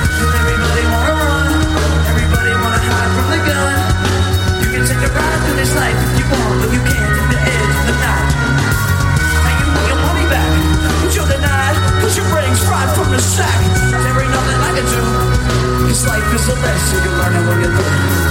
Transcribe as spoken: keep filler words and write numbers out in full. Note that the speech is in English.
Everybody wanna run, everybody wanna hide from the gun. You can take a ride through this life if you want, but you can't take the edge of the night. Now you want your money back, but you're denied, cause your brain's fried from the sack. There ain't nothing I can do, cause life is a lesson you're learning when you're through.